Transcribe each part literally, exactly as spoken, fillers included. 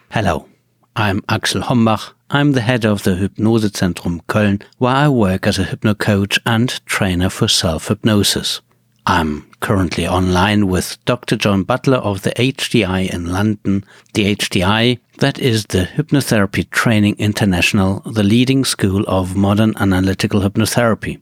Hello, I'm Axel Hombach. I'm the head of the Hypnosezentrum Köln, where I work as a hypnocoach and trainer for self-hypnosis. I'm currently online with Doctor John Butler of the H D I in London. The H D I, that is the Hypnotherapy Training International, the leading school of modern analytical hypnotherapy.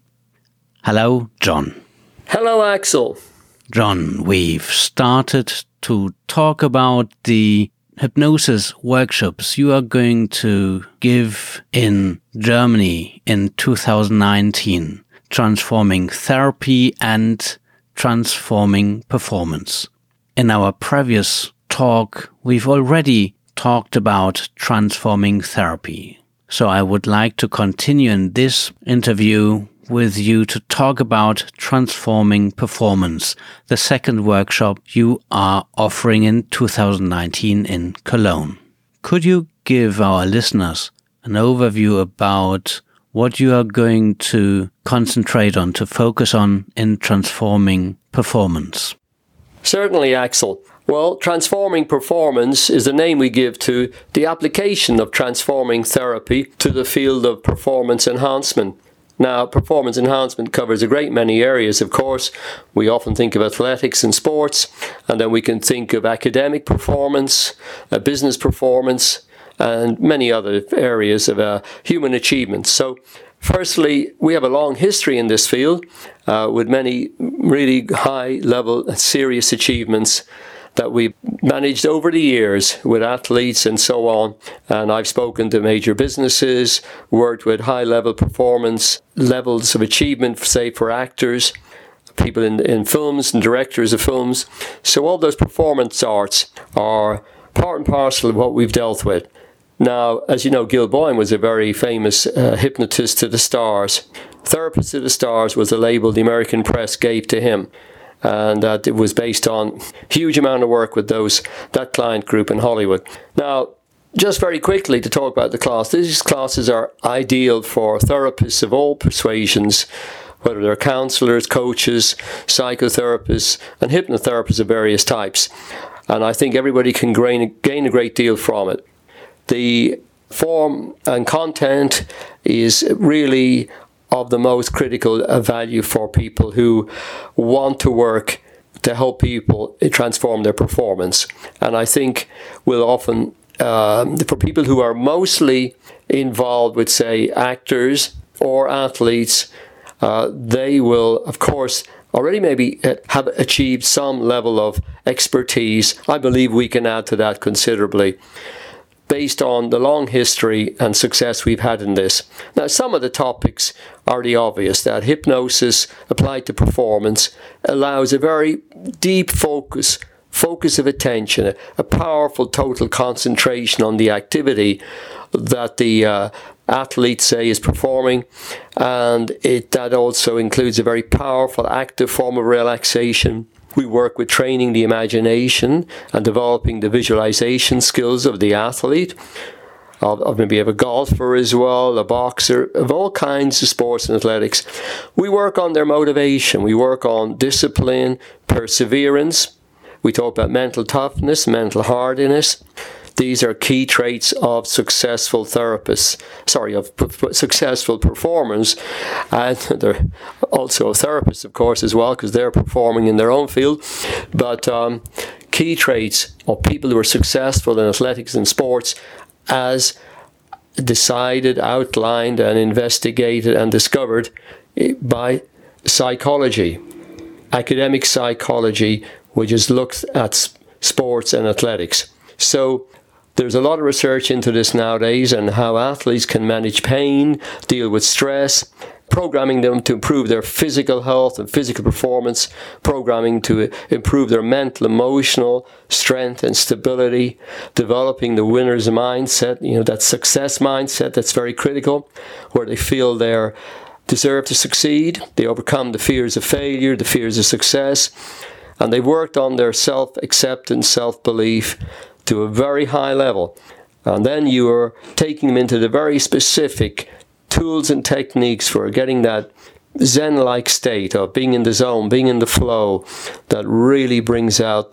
Hello, John. Hello, Axel. John, we've started to talk about the hypnosis workshops you are going to give in Germany in two thousand nineteen, transforming therapy and transforming performance. In our previous talk, we've already talked about transforming therapy. So I would like to continue in this interview with you to talk about transforming performance, the second workshop you are offering in two thousand nineteen in Cologne. Could you give our listeners an overview about what you are going to concentrate on, to focus on in transforming performance? Certainly, Axel. Well, transforming performance is the name we give to the application of transforming therapy to the field of performance enhancement. Now, performance enhancement covers a great many areas, of course. We often think of athletics and sports, and then we can think of academic performance, uh, business performance, and many other areas of uh, human achievement. So, firstly, we have a long history in this field uh, with many really high-level, serious achievements that we've managed over the years with athletes and so on. And I've spoken to major businesses, worked with high-level performance levels of achievement, say, for actors, people in, in films and directors of films. So all those performance arts are part and parcel of what we've dealt with. Now, as you know, Gil Boyne was a very famous uh, hypnotist to the stars. Therapist to the stars was the label the American press gave to him. And that it was based on huge amount of work with those that client group in Hollywood. Now, just very quickly to talk about the class. These classes are ideal for therapists of all persuasions, whether they're counselors, coaches, psychotherapists, and hypnotherapists of various types. And I think everybody can gain, gain a great deal from it. The form and content is really of the most critical value for people who want to work to help people transform their performance. And I think we'll often, uh, for people who are mostly involved with, say, actors or athletes, uh, they will, of course, already maybe have achieved some level of expertise. I believe we can add to that considerably, based on the long history and success we've had in this. Now, some of the topics are the obvious, that hypnosis applied to performance allows a very deep focus, focus of attention, a, a powerful total concentration on the activity that the uh, athlete, say, is performing. And it that also includes a very powerful active form of relaxation. We work with training the imagination and developing the visualization skills of the athlete, of, of maybe of a golfer as well, a boxer, of all kinds of sports and athletics. We work on their motivation. We work on discipline, perseverance. We talk about mental toughness, mental hardiness. These are key traits of successful therapists, sorry, of p- successful performers. And they're also therapists, of course, as well, because they're performing in their own field. But um, key traits of people who are successful in athletics and sports, as decided, outlined, and investigated and discovered by psychology, academic psychology, which has looked at sports and athletics. So there's a lot of research into this nowadays and how athletes can manage pain, deal with stress, programming them to improve their physical health and physical performance, programming to improve their mental, emotional strength and stability, developing the winner's mindset, you know, that success mindset that's very critical, where they feel they deserve to succeed, they overcome the fears of failure, the fears of success, and they've worked on their self-acceptance, self-belief, to a very high level. And then you are taking them into the very specific tools and techniques for getting that Zen-like state of being in the zone, being in the flow, that really brings out their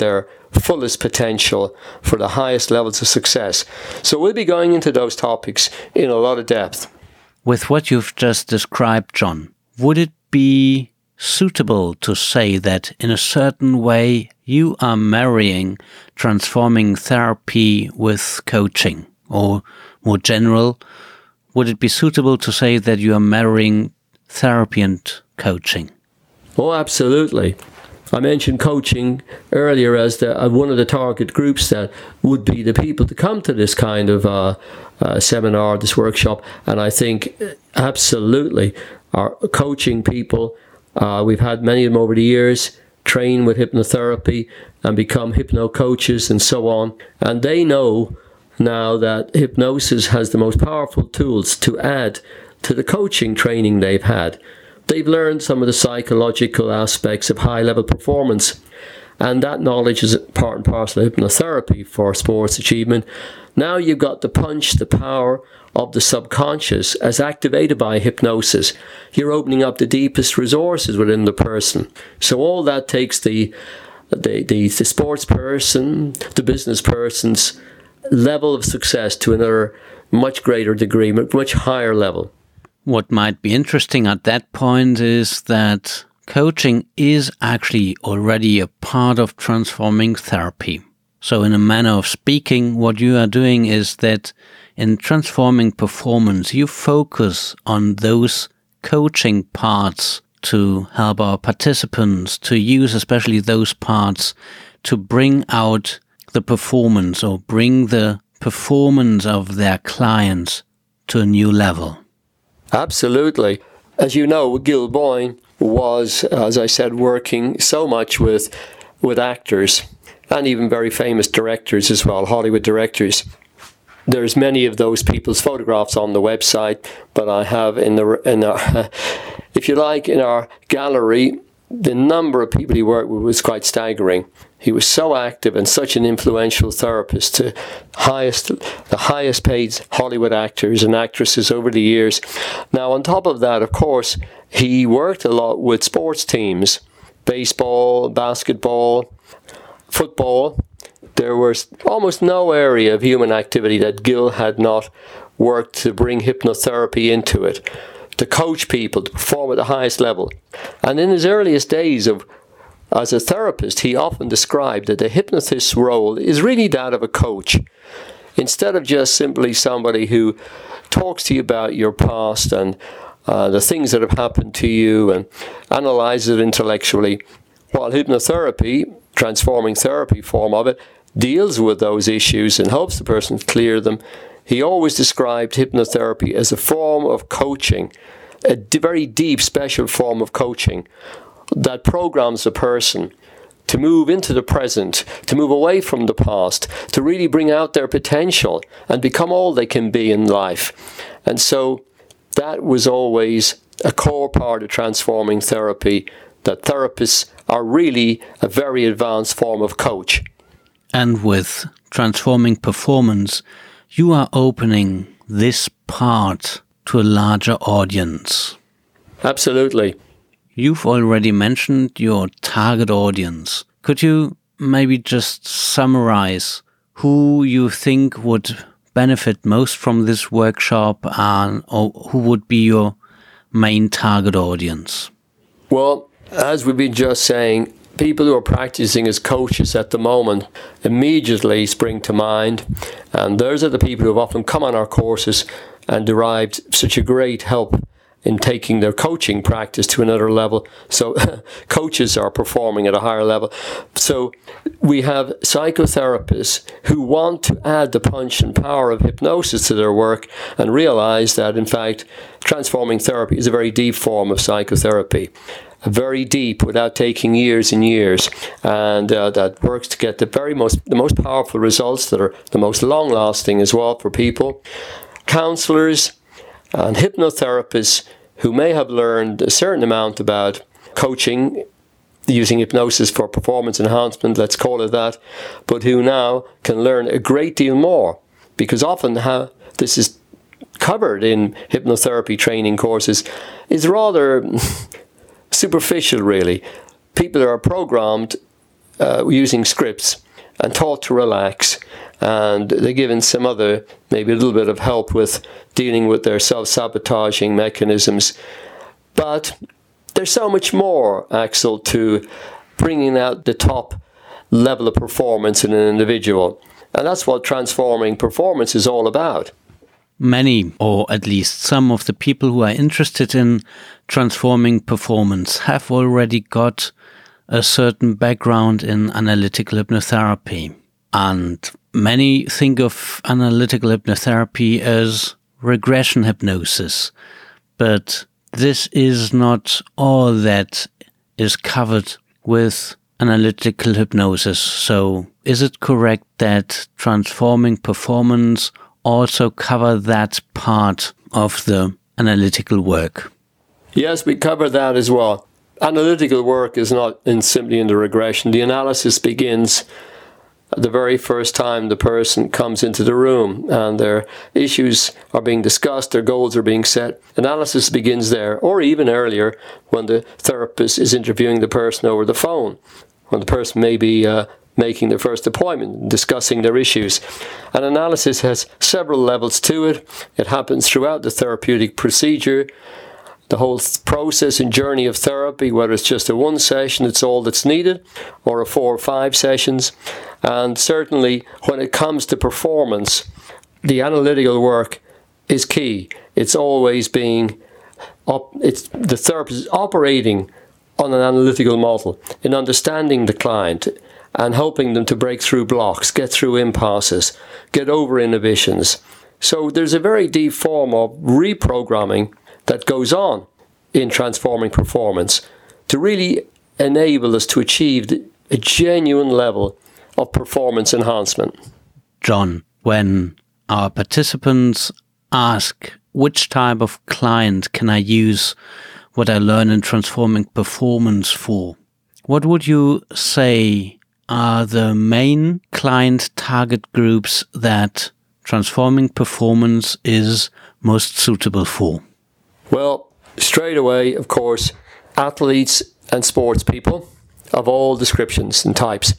fullest potential for the highest levels of success. So we'll be going into those topics in a lot of depth. With what you've just described, John, would it be suitable to say that in a certain way you are marrying transforming therapy with coaching? Or more general, would it be suitable to say that you are marrying therapy and coaching? Oh, absolutely. I mentioned coaching earlier as the, uh, one of the target groups that would be the people to come to this kind of uh, uh, seminar, this workshop. And I think absolutely our coaching people, uh, we've had many of them over the years, train with hypnotherapy and become hypno coaches and so on. And they know now that hypnosis has the most powerful tools to add to the coaching training they've had. They've learned some of the psychological aspects of high-level performance, and that knowledge is part and parcel of hypnotherapy for sports achievement. Now you've got the punch, the power of the subconscious as activated by hypnosis. You're opening up the deepest resources within the person. So all that takes the the, the, the sports person, the business person's level of success to another much greater degree, much higher level. What might be interesting at that point is that coaching is actually already a part of transforming therapy. So in a manner of speaking, what you are doing is that in transforming performance, you focus on those coaching parts to help our participants to use especially those parts to bring out the performance or bring the performance of their clients to a new level. Absolutely. As you know, Gil Boyne was, as I said, working so much with with actors and even very famous directors as well, Hollywood directors. There's many of those people's photographs on the website, but I have in the in our, if you like, in our gallery, the number of people he worked with was quite staggering. He was so active and such an influential therapist to highest, the highest paid Hollywood actors and actresses over the years. Now, on top of that, of course, he worked a lot with sports teams, baseball, basketball, football. There was almost no area of human activity that Gil had not worked to bring hypnotherapy into it, to coach people, to perform at the highest level. And in his earliest days of as a therapist, he often described that the hypnotist's role is really that of a coach. Instead of just simply somebody who talks to you about your past and uh, the things that have happened to you and analyzes it intellectually, while hypnotherapy, transforming therapy form of it, deals with those issues and helps the person clear them, he always described hypnotherapy as a form of coaching, a very deep, special form of coaching that programs a person to move into the present, to move away from the past, to really bring out their potential and become all they can be in life. And so that was always a core part of transforming therapy, that therapists are really a very advanced form of coach. And with transforming performance, you are opening this part to a larger audience. Absolutely. You've already mentioned your target audience. Could you maybe just summarize who you think would benefit most from this workshop and or who would be your main target audience? Well, as we've been just saying, people who are practicing as coaches at the moment immediately spring to mind. And those are the people who have often come on our courses and derived such a great help in taking their coaching practice to another level. So coaches are performing at a higher level. So we have psychotherapists who want to add the punch and power of hypnosis to their work and realize that, in fact, transforming therapy is a very deep form of psychotherapy. Very deep, without taking years and years, and uh, that works to get the very most, the most powerful results that are the most long-lasting as well for people. Counselors and hypnotherapists who may have learned a certain amount about coaching using hypnosis for performance enhancement, let's call it that, but who now can learn a great deal more, because often how this is covered in hypnotherapy training courses is rather superficial, really. People are programmed uh, using scripts, and taught to relax. And they're given some other, maybe a little bit of help with dealing with their self-sabotaging mechanisms. But there's so much more, Axel, to bringing out the top level of performance in an individual. And that's what transforming performance is all about. Many, or at least some of the people who are interested in transforming performance have already got a certain background in analytical hypnotherapy. And many think of analytical hypnotherapy as regression hypnosis. But this is not all that is covered with analytical hypnosis. So is it correct that transforming performance also cover that part of the analytical work? Yes, we cover that as well. Analytical work is not in simply in the regression. The analysis begins the very first time the person comes into the room and their issues are being discussed, their goals are being set. Analysis begins there, or even earlier when the therapist is interviewing the person over the phone, when the person may be uh, making their first appointment, discussing their issues. An analysis has several levels to it. It happens throughout the therapeutic procedure. The whole process and journey of therapy, whether it's just a one session, it's all that's needed, or a four or five sessions. And certainly when it comes to performance, the analytical work is key. It's always being, op- it's the therapist is operating on an analytical model in understanding the client and helping them to break through blocks, get through impasses, get over inhibitions. So there's a very deep form of reprogramming that goes on in transforming performance to really enable us to achieve a genuine level of performance enhancement. John, when our participants ask which type of client can I use what I learn in transforming performance for, what would you say are the main client target groups that transforming performance is most suitable for? Well, straight away, of course, athletes and sports people of all descriptions and types.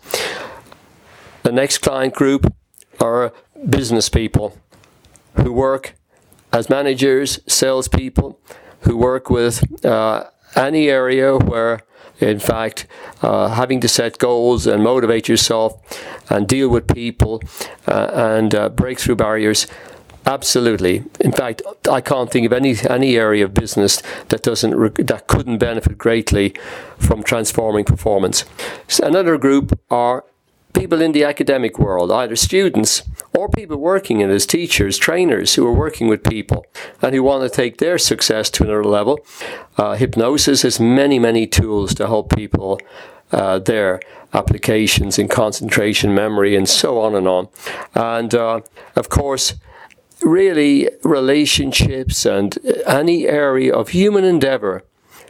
The next client group are business people who work as managers, salespeople, who work with uh, any area where, in fact, uh, having to set goals and motivate yourself and deal with people uh, and uh, break through barriers. Absolutely. In fact, I can't think of any any area of business that doesn't that couldn't benefit greatly from transforming performance. So another group are people in the academic world, either students or people working in as teachers, trainers who are working with people and who want to take their success to another level. Uh, hypnosis has many, many tools to help people uh, their applications in concentration, memory, and so on and on. And uh, of course, really relationships and any area of human endeavor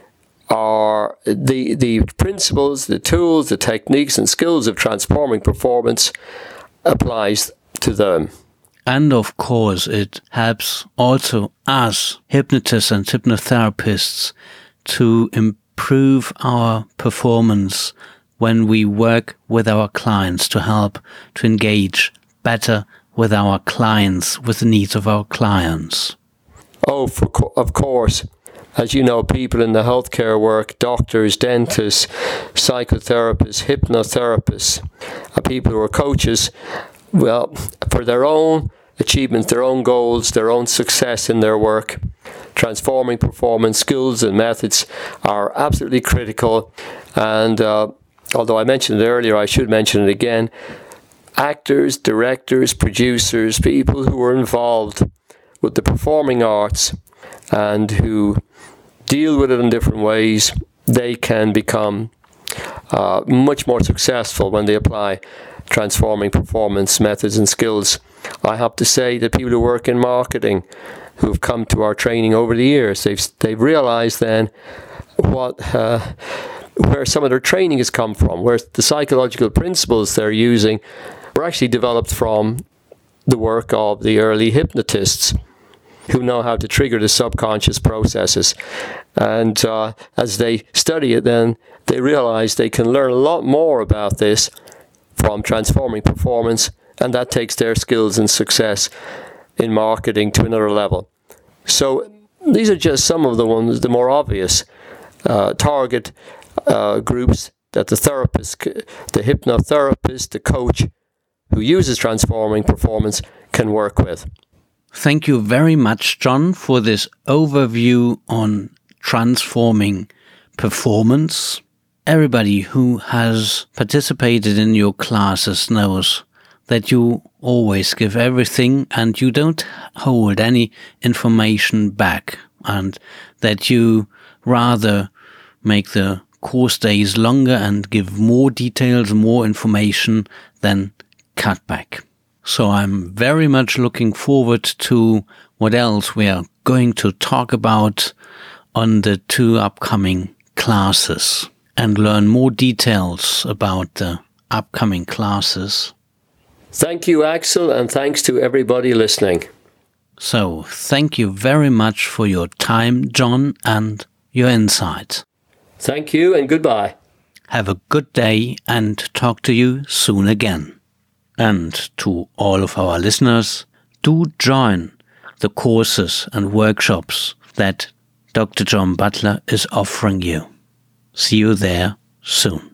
are the the principles, the tools, the techniques and skills of transforming performance applies to them. And of course, it helps also us, hypnotists and hypnotherapists, to improve our performance when we work with our clients, to help to engage better with our clients, with the needs of our clients. Oh, for co- of course. As you know, people in the healthcare work, doctors, dentists, psychotherapists, hypnotherapists, uh, people who are coaches, well, for their own achievements, their own goals, their own success in their work, transforming performance skills and methods are absolutely critical. And uh, although I mentioned it earlier, I should mention it again. Actors, directors, producers, people who are involved with the performing arts and who deal with it in different ways, they can become uh, much more successful when they apply transforming performance methods and skills. I have to say that people who work in marketing, who have come to our training over the years, they've they've realized then what uh, where some of their training has come from, where the psychological principles they're using were actually developed from the work of the early hypnotists who know how to trigger the subconscious processes. And uh, as they study it, then they realize they can learn a lot more about this from Transforming Performance, and that takes their skills and success in marketing to another level. So these are just some of the ones, the more obvious uh, target uh, groups that the therapist, the hypnotherapist, the coach who uses Transforming Performance can work with. Thank you very much, John, for this overview on transforming performance. Everybody who has participated in your classes knows that you always give everything and you don't hold any information back, and that you rather make the course days longer and give more details, more information than cut back. So I'm very much looking forward to what else we are going to talk about on the two upcoming classes and learn more details about the upcoming classes. Thank you, Axel, and thanks to everybody listening. So thank you very much for your time, John, and your insights. Thank you and goodbye. Have a good day and talk to you soon again. And to all of our listeners, do join the courses and workshops that Doctor John Butler is offering you. See you there soon.